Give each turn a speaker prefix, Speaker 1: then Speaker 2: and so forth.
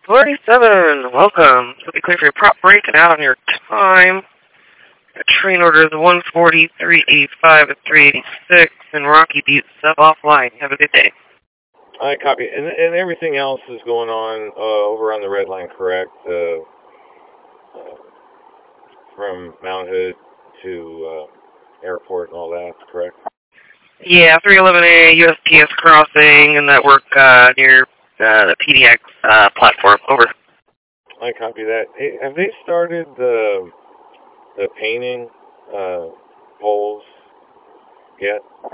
Speaker 1: 47, welcome. So be clear for your prop break and out on your time. The train order is 140, 385, and 386, and Rocky Butte sub offline. Have a good day.
Speaker 2: I copy. And everything else is going on over on the red line, correct? From Mount Hood to airport and all that, correct?
Speaker 1: Yeah, 311A, USPS crossing, and that work near the PDX platform. Over.
Speaker 2: I copy that. Hey, have they started the painting poles yet?